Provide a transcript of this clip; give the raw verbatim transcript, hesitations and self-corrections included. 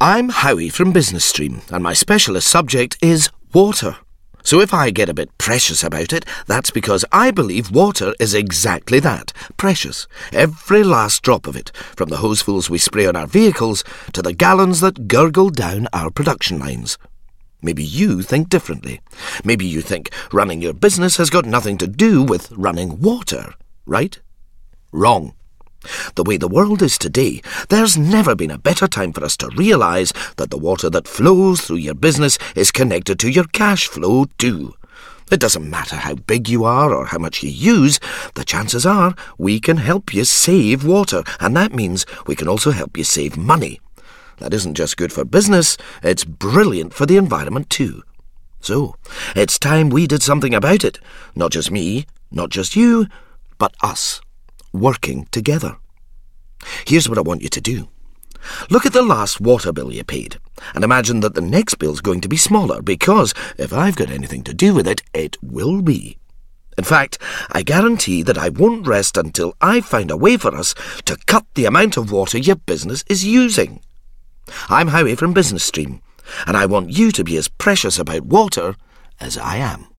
I'm Howie from Business Stream, and my specialist subject is water. So if I get a bit precious about it, that's because I believe water is exactly that, precious. Every last drop of it, from the hosefuls we spray on our vehicles to the gallons that gurgle down our production lines. Maybe you think differently. Maybe you think running your business has got nothing to do with running water, right? Wrong. The way the world is today, there's never been a better time for us to realise that the water that flows through your business is connected to your cash flow too. It doesn't matter how big you are or how much you use, the chances are we can help you save water, and that means we can also help you save money. That isn't just good for business, it's brilliant for the environment too. So, it's time we did something about it. Not just me, not just you, but us. Working together. Here's what I want you to do. Look at the last water bill you paid, and imagine that the next bill's going to be smaller, because if I've got anything to do with it, it will be. In fact, I guarantee that I won't rest until I find a way for us to cut the amount of water your business is using. I'm Howie from Business Stream, and I want you to be as precious about water as I am.